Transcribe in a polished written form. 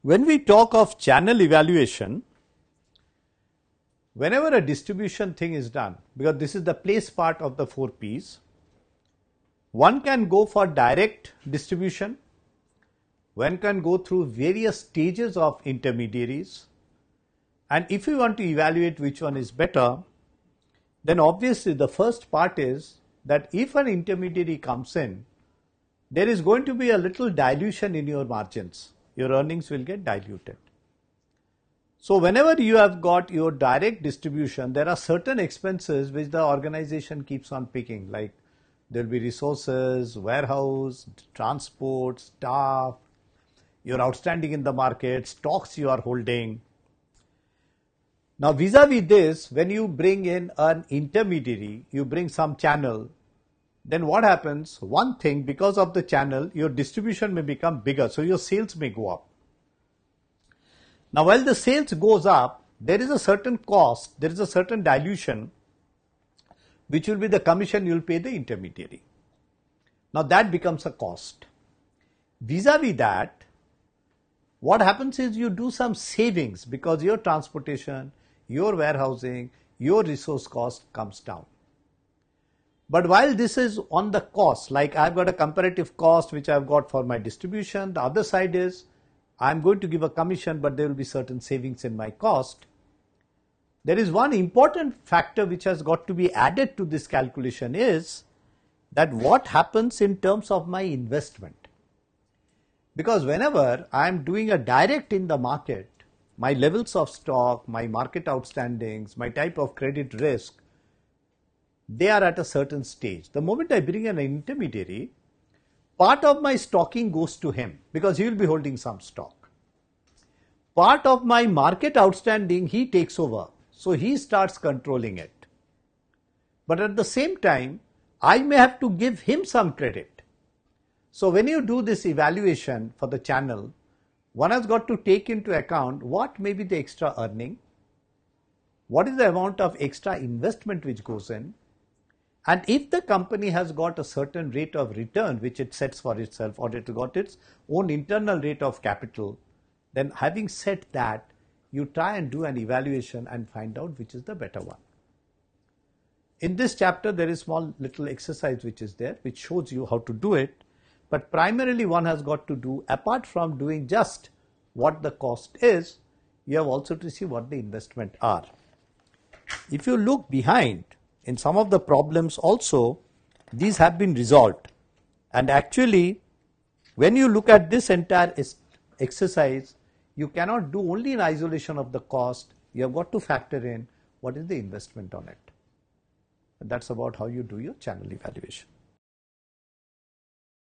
When we talk of channel evaluation, whenever a distribution thing is done, because this is the place part of the 4 Ps, one can go for direct distribution, one can go through various stages of intermediaries, and if you want to evaluate which one is better, then obviously the first part is that if an intermediary comes in, there is going to be a little dilution in your margins. Your earnings will get diluted. So whenever you have got your direct distribution, there are certain expenses which the organization keeps on picking, like there will be resources, warehouse, transport, staff, your outstanding in the market, stocks you are holding. Now vis-a-vis this, when you bring in an intermediary, you bring some channel, then what happens? One thing, because of the channel, your distribution may become bigger, so your sales may go up. Now while the sales goes up, there is a certain cost, there is a certain dilution, which will be the commission you will pay the intermediary. Now that becomes a cost. Vis-a-vis that, what happens is you do some savings because your transportation, your warehousing, your resource cost comes down. But while this is on the cost, like I've got a comparative cost which I've got for my distribution, the other side is I'm going to give a commission, but there will be certain savings in my cost. There is one important factor which has got to be added to this calculation is that what happens in terms of my investment. Because whenever I'm doing a direct in the market, my levels of stock, my market outstandings, my type of credit risk, they are at a certain stage. The moment I bring an intermediary, part of my stocking goes to him because he will be holding some stock. Part of my market outstanding he takes over, so he starts controlling it. But at the same time, I may have to give him some credit. So when you do this evaluation for the channel, one has got to take into account what may be the extra earning, what is the amount of extra investment which goes in, and if the company has got a certain rate of return which it sets for itself, or it has got its own internal rate of capital, then having said that, you try and do an evaluation and find out which is the better one. In this chapter, there is small little exercise which is there, which shows you how to do it. But primarily one has got to do, apart from doing just what the cost is, you have also to see what the investment are. If you look behind, in some of the problems also, these have been resolved. And actually, when you look at this entire exercise, you cannot do only in isolation of the cost. You have got to factor in what is the investment on it. And that's about how you do your channel evaluation.